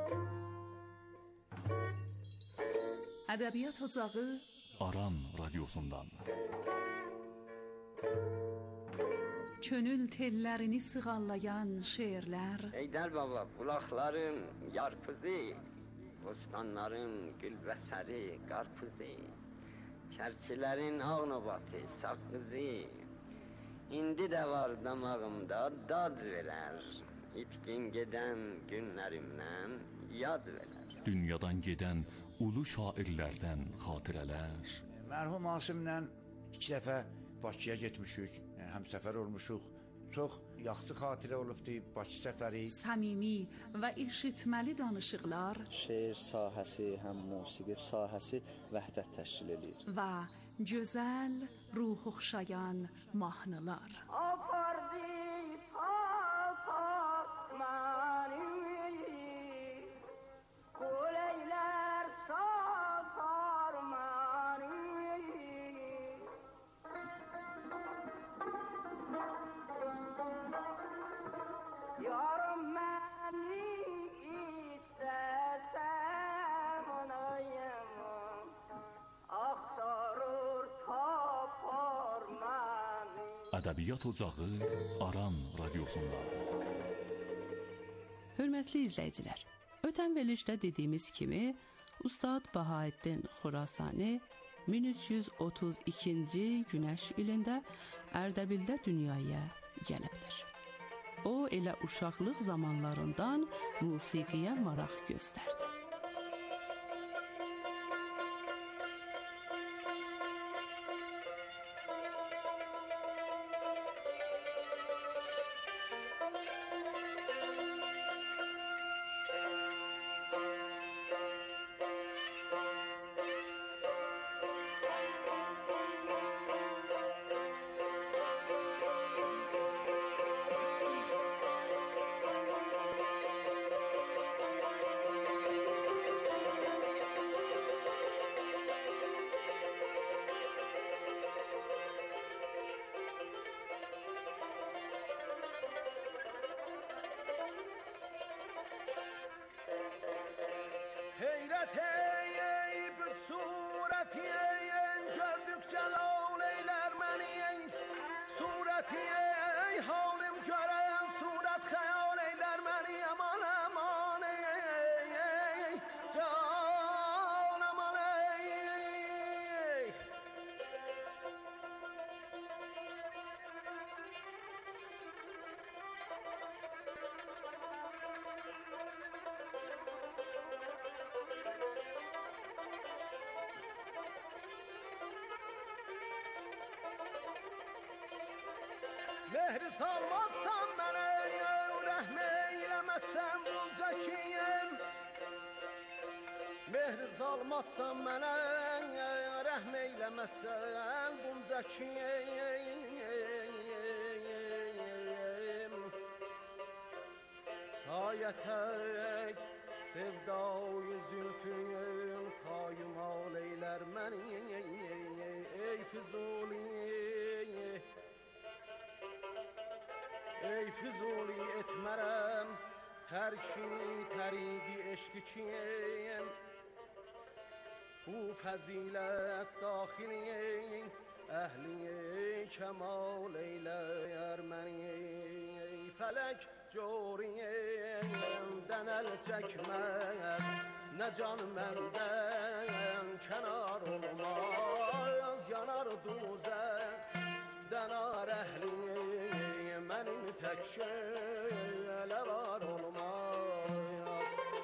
Ədəbiyyat ocağı Aran radyosundan. könül tellerini sığallayan şeirler. Heydər baba, bulaqların yarpızı, bostanların gülbəsəri, qarpızı, çərçilərin ağnabatı, saqqızı, indi də var damağımda dad verər, itkin gedən günlərimdən yad verər. Dünyadan gedən ulu şairlərdən xatirələr. Mərhum Asimlə 2 dəfə Bakıya getmişik, həmsəfər olmuşuq. Çox yaxşı xatirə olubdu Bakı səfəri. Səmimi və eşitməli danışıqlar. Şeir sahəsi, həm musiqi sahəsi vəhdət təşkil edir. Və gözəl, ruh oxşayan mahnılar. Apardı papak məni, quleylər satar məni. Yarım məni istəsəm onayım, axtarır tapar məni. Ədəbiyyat Ocağı Aran Radiosunda. Hörmətli izləyicilər, ötən verilişdə dediyimiz kimi, Ustad Bahaəddin Xurasani 1332-ci günəş ilində Ərdəbildə dünyaya gəlibdir. O, elə uşaqlıq zamanlarından musiqiyə maraq göstərdi. Heyrət ey bu surəti ey, gördükcə lal eylər məni ey. Surəti ey, halim görən surət xəyal eylər məni. Aman aman ey, can aman ey. Mehri salmazsan mənə, rəhm eyləməzsən bunca kiyim. Mehri salmazsan mənə, rəhm eyləməzsən bunca kiyim. Sayətək sevdayı zülfün payımal eylər məni, ey Füzuli. Ey Füzuli etmərəm, tərki təridi eşqi çiyim. Bu fəzilət daxili, əhli kəmal eyləyər məni. Fələk coriyimdən əl çəkməz, nə can məndən kənar olmaz. Yanar duzəqdən ar əhli, mənim tək şeylə var olmaz.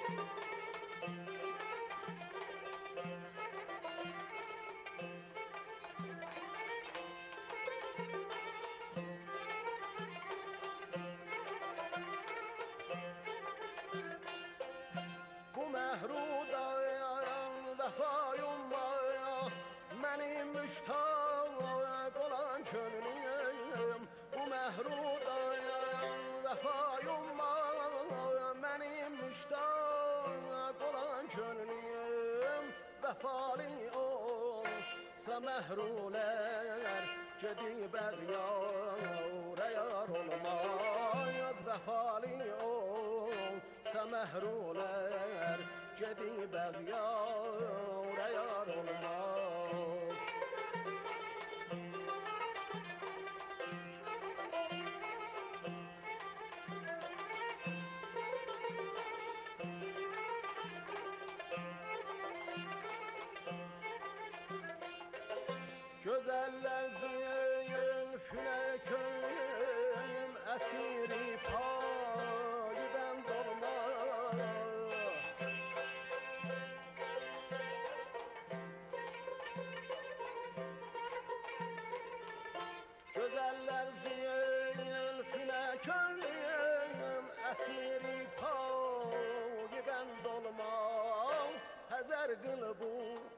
Bu məhrudan vəfayım var, mənim müştaq olan könlüm. Bu məhrudan vəfayım var, mənim müştaq olan könlüm. Vəfali olsa məhrulər, gedib əğyara yar olmaz. Vəfali olsa məhrulər, gedib əğyara yar olmaz. Gözeller zülfüne könlüm esiri payiden dolma. Gözeller zülfüne könlüm esiri payiden dolma. Hezer gül bu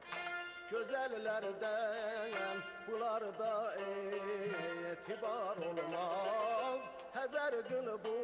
güzellerden bularda etibar olmaz. Hezer gün bu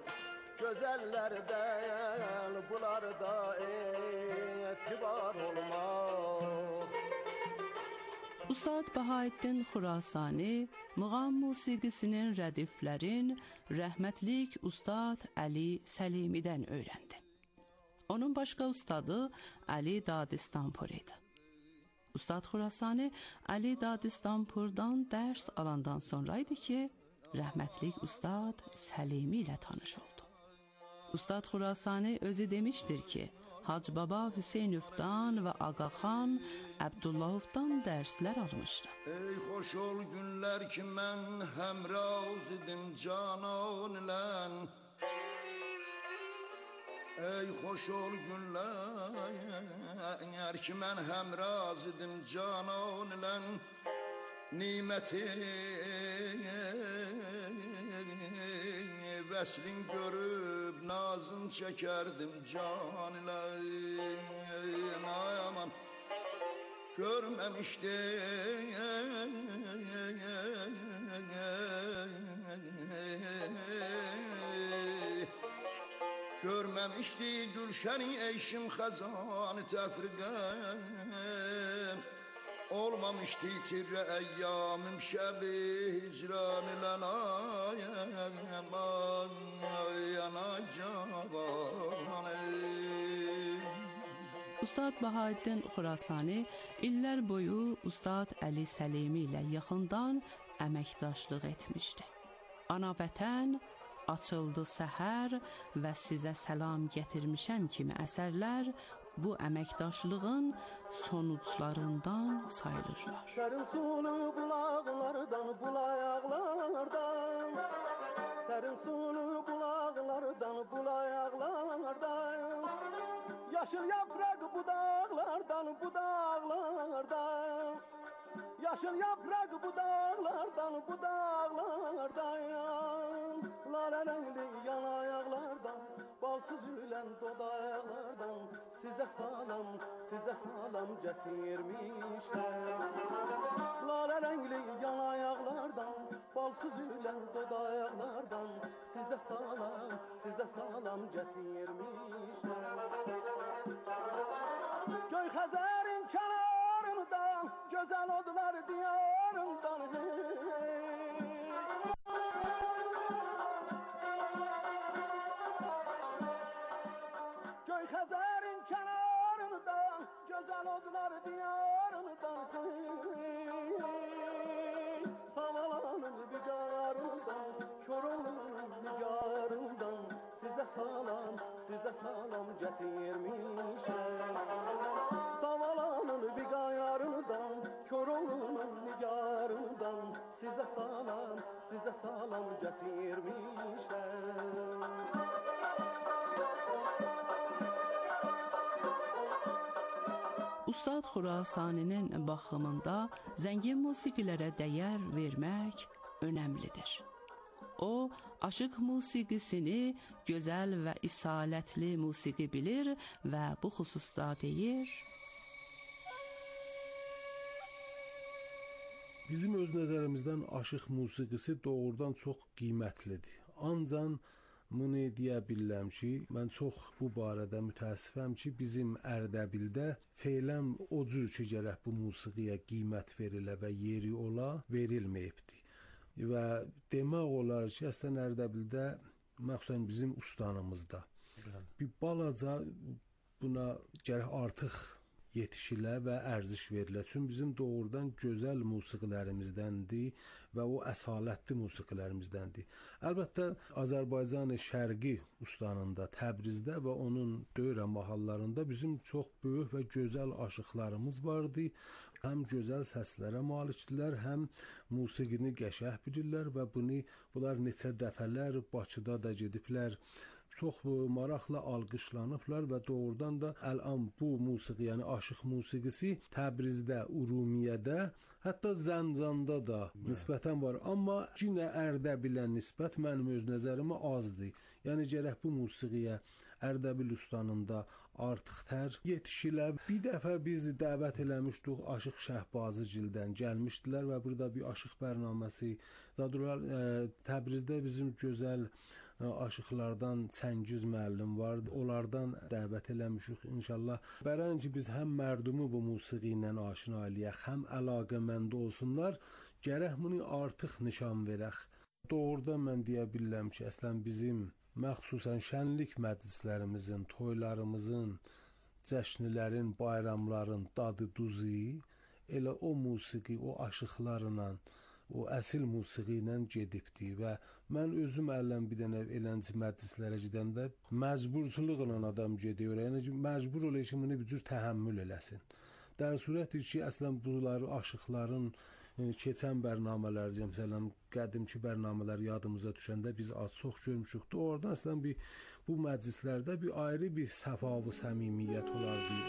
güzellerden bularda etibar olmaz. Ustad Bahaeddin Xurasani muğam musiqisinin rədiflərin rəhmətlik Ustad Əli Səlimidən öyrəndi. Onun başqa ustadı Əli Dadistanpur idi. Ustad Xurasani Ali Dadistanpurdan dərs alandan sonra idi ki, rəhmətlik Ustad Səlimi ilə tanış oldu. Ustad Xurasani özü demişdir ki, Hacı Baba Hüseynovdan və Ağaxan Əbdullayevdan dərslər almışdı. Ey xoş ol günlər ki, mən həmraz idim canan ilə. Ey xoş ol günlər ki, mən həmraz idim canan ilə. Niməti vəslin görüb nazın çəkərdim can ilə. Aman görməmişdim görməmişdi gülşəni eşim xəzanı təfriqəm. Olmamışdı tirrə əyyamım şəbi hicran ilə yana cavanım. Ustad Bahaeddin Xurasani illər boyu Ustad Əli Səlimi ilə yaxından əməkdaşlıq etmişdi. Ana vətən, açıldı səhər və sizə səlam gətirmişəm kimi əsərlər bu əməkdaşlığın sonuçlarından sayılırlar. Sərin sulu bulaqlardan, bulayaqlardan, sərin sulu bulaqlardan, bulayaqlardan, yaşıl yapraq budaqlardan, budaqlardan, yaşıl yapraq budaqlardan, budaqlardan, lale rəngli yanayaqlardan, balsız ülən dodaqlardan, sizə salam gətirmişəm. Lale rəngli yanayaqlardan, balsız ülən dodaqlardan, sizə salam gətirmişəm. Göy Xəzərin kənarından, gözəl odlar diyarından, Göy Xəzərin kənarından, gözəl odlar diyarından, Savalanın bigarından, Koroğlunun nigarından, sizə salam gətirmişəm. Savalanın bigarından, Koroğlunun nigarından, sizə salam gətirmişəm. Ustad Xurasaninin baxımında zəngin musiqilərə dəyər vermək önəmlidir. O, aşıq musiqisini gözəl və isalətli musiqi bilir və bu xüsusda deyir: Bizim öz nəzərimizdən aşıq musiqisi doğrudan çox qiymətlidir. Ancaq bunu deyə bilirəm ki, mən çox bu barədə mütəəssifəm ki, bizim Ərdəbildə feylən o cür ki, gərək bu musiqiyə qiymət verilə və yeri ola, verilməyibdir. Və demək olar ki, əslən Ərdəbildə, məxsusən bizim ustanımızda bir balaca buna gərək artıq yetişilə və ərziş verilə. Çünki bizim doğrudan gözəl musiqilərimizdəndir və o əsalətli musiqilərimizdəndir. Əlbəttə, Azərbaycan Şərqi ustanında, Təbrizdə və onun dövrə mahallarında bizim çox böyük və gözəl aşıqlarımız vardı. Həm gözəl səslərə malikdirlər, həm musiqini qəşəng bilirlər və bunlar neçə dəfələr Bakıda da gediblər. Çox maraqla alqışlanıblar və doğrudan da əlan bu musiqi, yəni aşıq musiqisi Təbrizdə, Urumiyədə, hətta Zəncanda da nisbətən var. Amma yenə Ərdəbilə nisbət mənim öz nəzərimə azdır. Yəni gərək bu musiqiyə Ərdəbil ustanında artıq tər yetişilə. Bir dəfə biz dəvət eləmişdik Aşıq Şəhbazıgildən gəlmişdilər və burada bir aşıq bərnaməsi dadılar. Təbrizdə bizim gözəl aşıqlardan Çəngiz müəllim var. Onlardan dəvət eləmişik inşallah. Bərən ki biz həm mərdumu bu musiqi ilə aşina eləyək, həm əlaqəmənd olsunlar, gərək bunu artıq nişan verək. Doğrudan mən deyə bilirəm ki, əslən bizim məxsusən şənlik məclislərimizin, toylarımızın, cəşnilərin, bayramların dadı duzu elə o musiqi, o aşıqlarla, o əsil musiqi ilə gedibdi və mən özüm ələn bir dənə elənci məclislərə gedəndə məcburçuluqla adam gedir. Yəni ki, məcbur olur ki, bunu bir cür təhəmmül eləsin. Dər surətdir ki, əslən bunları aşıqların keçən bərnamələr, məsələn, qədimki bərnamələr yadımıza düşəndə biz az-çox görmüşük. Oradan əslən bu məclislərdə bir ayrı bir səfa və səmimiyyət olardı.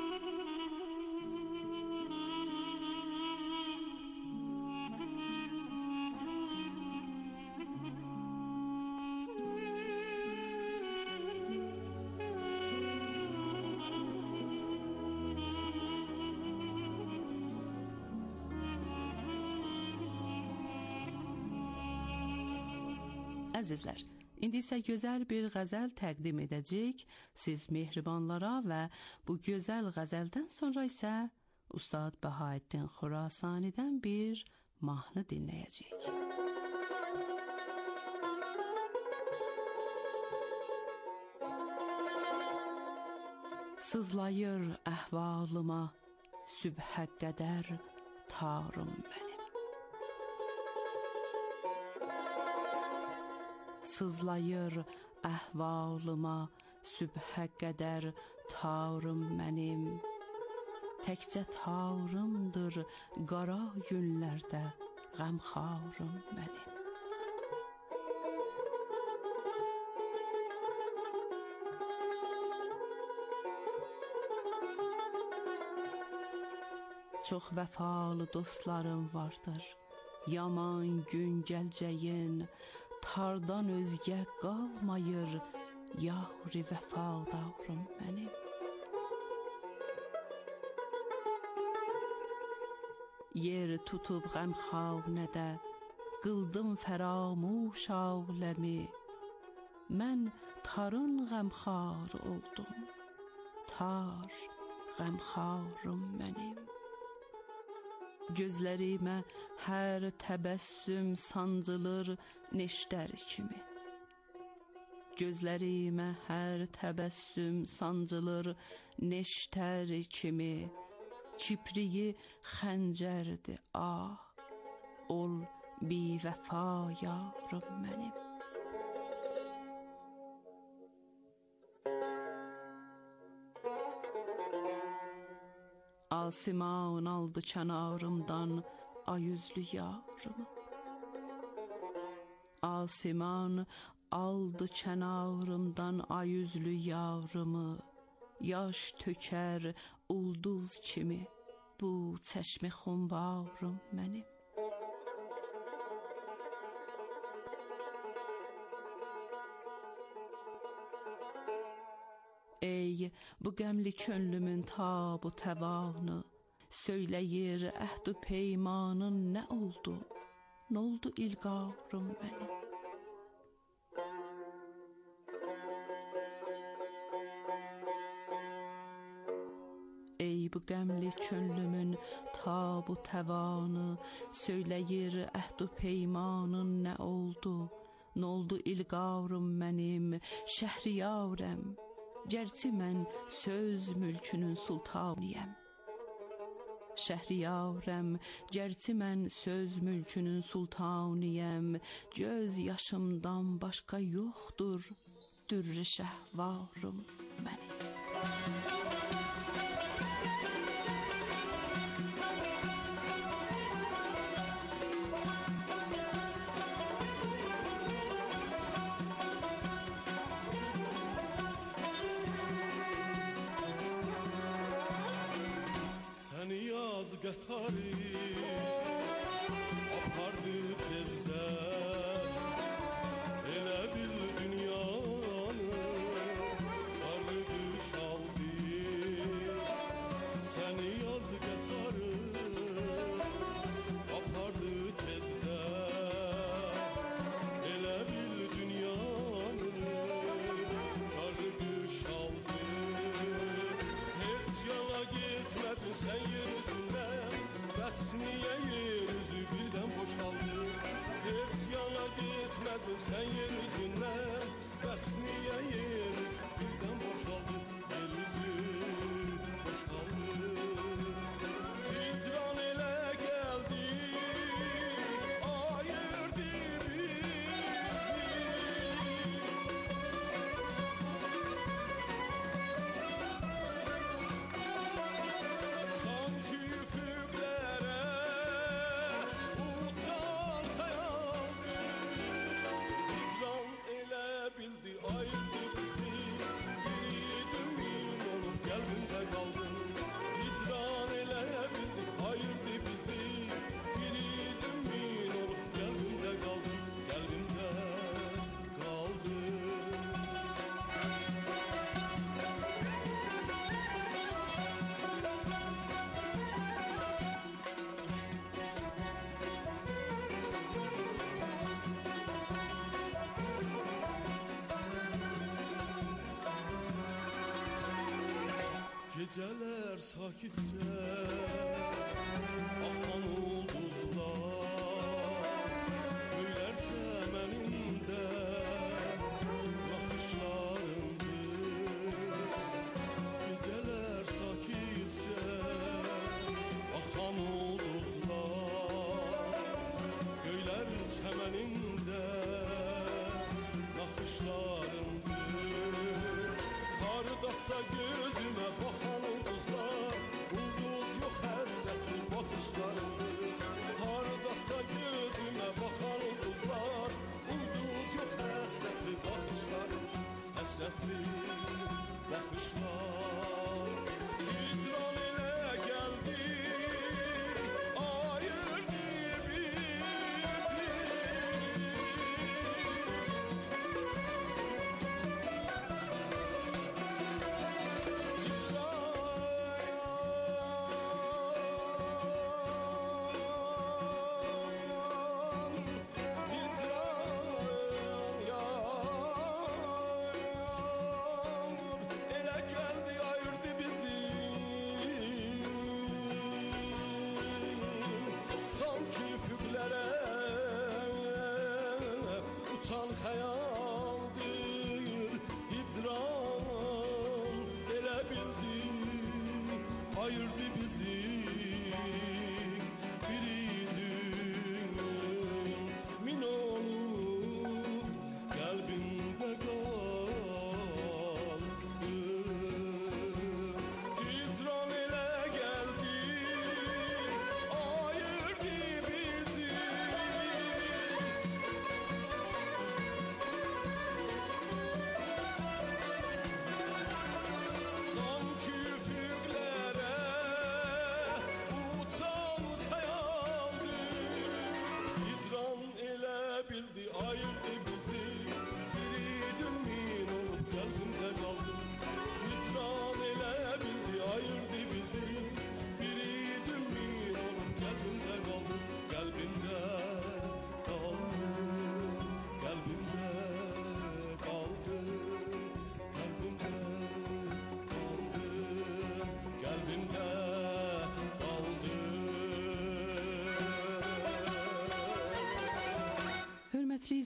Əzizlər, indi isə gözəl bir qəzəl təqdim edəcək siz mehribanlara və bu gözəl qəzəldən sonra isə Ustad Bəhaəddin Xurasanidən bir mahnı dinləyəcək. Sızlayır əhvalıma sübhə qədər tarım mənim. Sızlayır əhvalıma sübhə qədər tarım mənim. Təkcə tarımdır qara günlərdə qəmxarım mənim. Çox vəfalı dostlarım vardır, yaman gün gəlcəyin, tardan özgə qalmayır, yar-ı vəfadarım mənim. Yer tutub qəmxanədə, qıldım fəramuş aləmi, mən tarın qəmxar oldum, tar qəmxarım mənim. Gözlərimə hər təbəssüm sancılır neştər kimi. Gözlərimə hər təbəssüm sancılır neştər kimi. Kipriyi xəncərdir ah, ol bivəfa yarım mənim. Asiman aldı kənarımdan ayüzlü yarımı. Asiman aldı kənarımdan ayüzlü yarımı. Yaş tökər ulduz kimi bu çəşmi xumbarım mənim. Ey bu qəmli könlümün tabu təvanı, söyləyir əhd-ü peymanın nə oldu? Nə oldu ilqarım mənim? Ey bu qəmli könlümün tabu təvanı, söyləyir əhd-ü peymanın nə oldu? Nə oldu ilqarım mənim, şəhriyarəm, Gerçi mən söz mülkünün sultanıyam. Şəhriyarəm, gerçi mən söz mülkünün sultanıyam. Göz yaşımdan başqa yoxdur dürrü şəhvarım mənim. Qatarı apardı tezdən, elə bil dünyanı qardı şaldı. Səni yaz qatarı apardı tezdən, elə bil dünyanı qardı şaldı. Heç yana getmədin sən yer üzündən, bəs niyə yer üzü birdən boşaldı? Heç yana getmədin sən yer üzündən, bəs niyə yer üzü birdən boşaldı? Yer üzü boşaldı. Hicran elə gəldi, ayırdı bizi. Sanki üfüqlərə uçan xəyaldır. Hicran elə bildi, ayırdı bizi. Biridim min olub qəlbimdə qaldın. Hicran elə bildi, ayırdı bizi. Biridim min olub qəlbimdə qaldın. Qəlbimdə qaldın. Gecələr sakitcə axan ulduzlar, göylər çəmənində naxışlarındır. Gecələr sakitcə axan ulduzlar, göylər çəmənində naxışlarındır. Hardasa gözümə baxan ulduzlar, ulduz yox həsrətli baxışlarındır. Hardasa gözümə baxan ulduzlar, ulduz yox həsrətli baxışlarındır. Həsrətli baxışlar. Hicran elə gəldi, ayırdı bizi. Elə gəldi, ayırdı bizi. Sanki üfüqlərə uçan xəyaldır. Hicran elə bildi, ayırdı bizi. Biridim min olub qəlbimdə qaldı. Hicran elə gəldi, ayırdı bizi. Sanki üfüqlərə uçan xəyal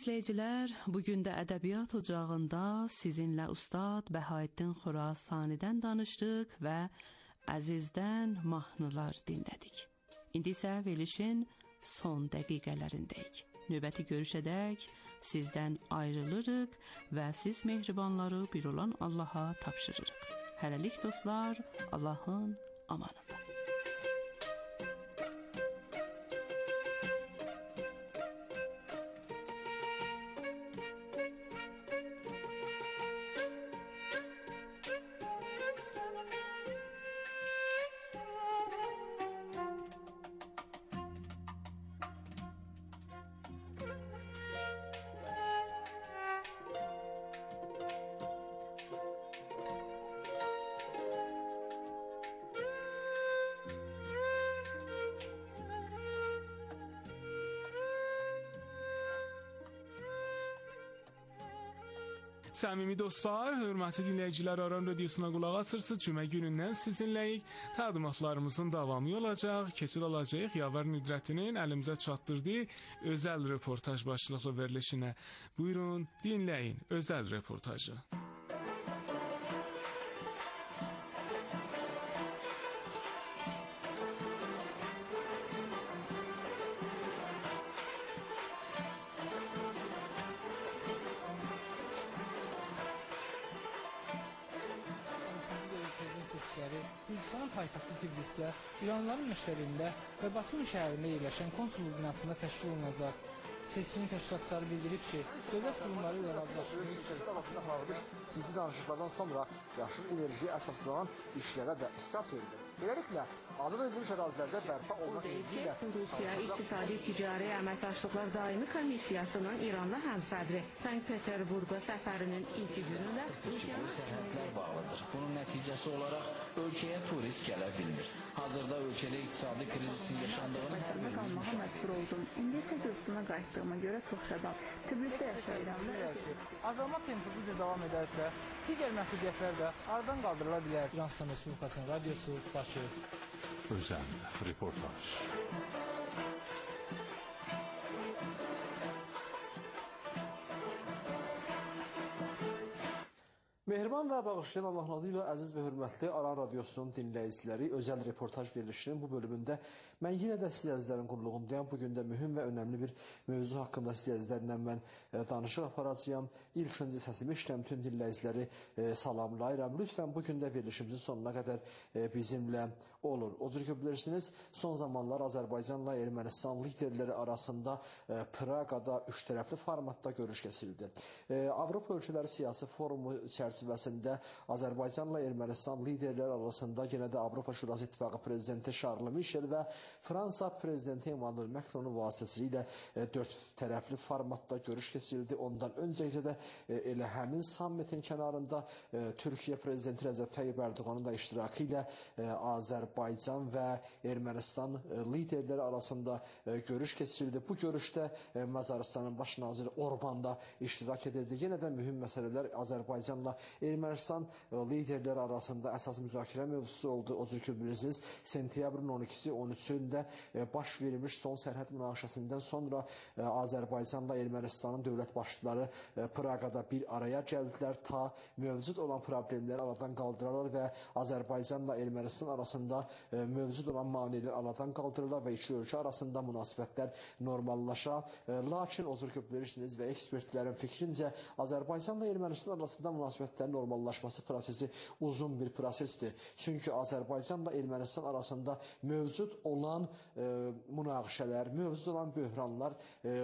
izləyicilər, bugün də ədəbiyyat ocağında sizinlə Ustad Bəhaəddin Xurasanidən danışdıq və Əzizdən mahnılar dinlədik. İndi isə verilişin son dəqiqələrindəyik. Növbəti görüşədək sizdən ayrılırıq və siz mehribanları bir olan Allaha tapşırırıq. Hələlik dostlar, Allahın amanında. Səmimi dostlar, hörmətli dinləyicilər, Aran Radiosuna qulaq asırsınız. Cümə günündən sizinləyik. Təqdimatlarımızın davamı olacaq. Keçid alacağıq Yavər Nüdrətinin əlimizə çatdırdığı özəl reportaj başlıqlı verilişinə. Buyurun, dinləyin özəl reportajı. Gürcistan paytaxtı Tiflisdə, İranlıların məşğəlində və Batum şəhərində yerləşən konsulluk binasında təşkil olunacaq. Seçimin təşkilatçıları bildirib ki, dövlət qurumları ilə razılaşdırılmış arasında aparılmış ciddi danışıqlardan sonra yaşıl enerjiyə əsaslanan işlərə də start verildi. Beləliklə, azad edilmiş ərazilərdə bərpa olunan enerji ilə Rusiya İqtisadi Ticari Əməkdaşlıqlar Daimi Komissiyasının İranla həmsədri Sankt-Peterburqa səfərinin ilk günündə Rusiyanın sərhədlər bağlıdır. Bunun nəticəsi olaraq ölkəyə turist gələ bilmir. Hazırda ölkədə iqtisadi krizisin yaşandığını Vətəndə qalmağa məcbur oldum. İndi isə Gürcistana qayıtdığıma görə çox şadam. Tbilisidə yaşayıram. Azalma tempi bu cür davam edərsə, digər məhdudiyyətlər də aradan qaldırıla bilər. İran Respublikasının radiosu Bakı. Özel reportaj. Mehriban və bağışlayan Allahın adı ilə əziz və hörmətli Aran Radiosunun dinləyiciləri, özəl reportaj verilişinin bu bölümündə mən yenə də siz əzizlərin qulluğundayam. Bugün də mühüm və önəmli bir mövzu haqqında siz əzizlərlə mən danışıq aparacağım. İlk öncə səsimi eşidən bütün dinləyiciləri salamlayıram. Lütfən bugün də verilişimizin sonuna qədər bizimlə olun. O cür ki, bilirsiniz, son zamanlar Azərbaycanla Ermənistan liderləri arasında Praqada üç tərəfli formatda görüş kəsildi. Avropa ölkələri siyasi forumu çərçivəsində Azərbaycanla Ermənistan liderləri arasında yenə də Avropa Şurası İttifaqı prezidenti Charles Michel və Fransa prezidenti Emmanuel Macronun vasitəsilə dörd tərəfli formatda görüş kəsildi. Ondan öncə də elə həmin sammitin kənarında Türkiyə prezidenti Rəcəb Tayyip Ərdoğanın da iştirakı ilə Azərbaycan və Ermənistan liderləri arasında görüş keçirildi. Bu görüşdə Macarıstanın baş naziri Orban da iştirak edirdi. Yenə də mühüm məsələlər Azərbaycanla Ermənistan liderləri arasında əsas müzakirə mövzusu oldu. O cür ki, bilirsiniz, sentyabrın 12-si 13-ündə baş verilmiş son sərhəd münaqişəsindən sonra Azərbaycanla Ermənistanın dövlət başçıları Praqada bir araya gəldilər. Ta mövcud olan problemləri aradan qaldırarlar və Azərbaycanla Ermənistan arasında mövcud olan maneələr aradan qaldırırlar və iki ölkə arasında münasibətlər normallaşa. Lakin o cür ki, bilirsiniz və ekspertlərin fikrincə Azərbaycanla Ermənistan arasında münasibətlərin normallaşması prosesi uzun bir prosesdir. Çünki Azərbaycanla Ermənistan arasında mövcud olan münaqişələr, mövcud olan böhranlar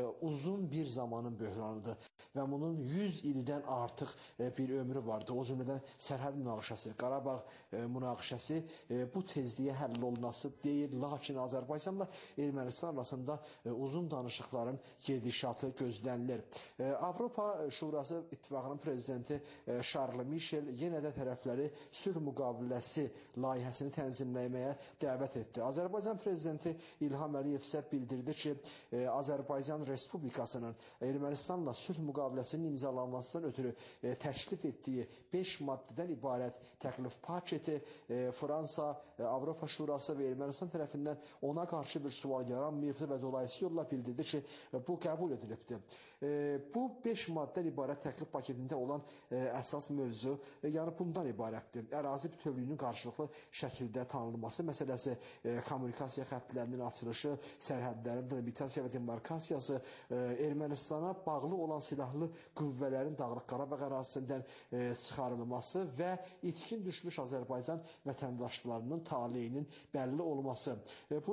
uzun bir zamanın böhranıdır və bunun 100 ildən artıq bir ömrü vardır. O cümlədən sərhəd münaqişəsi, Qarabağ münaqişəsi bu tezliyə həll olunası deyil. Lakin Azərbaycanla Ermənistan arasında uzun danışıqların gedişatı gözlənilir. Avropa Şurası İttifaqının prezidenti Charles Michel yenə də tərəfləri sülh müqaviləsi layihəsini tənzimləməyə dəvət etdi. Azərbaycan prezidenti İlham Əliyev isə bildirdi ki, Azərbaycan Respublikasının Ermənistanla sülh müqaviləsinin imzalanmasından ötürü təklif etdiyi 5 maddədən ibarət təklif paketi Fransa, Avropa Şurası və Ermənistan tərəfindən ona qarşı bir sual yaranmayıbdır və dolayısıyla yolla bildirdi ki, bu qəbul edilibdir. Bu 5 maddən ibarət təklif paketində olan əsas mövzu, yəni bundan ibarətdir. Ərazi bütövlüyünün qarşılıqlı şəkildə tanınması məsələsi, kommunikasiya xəttlərinin açılışı, sərhədlərin delimitasiya və demarkasiyası, Ermənistana bağlı olan silahlı qüvvələrin Dağlıq Qarabağ ərazisindən çıxarılması və itkin düşmüş Azərbaycan vətəndaşlarının taleyinin bəlli olması.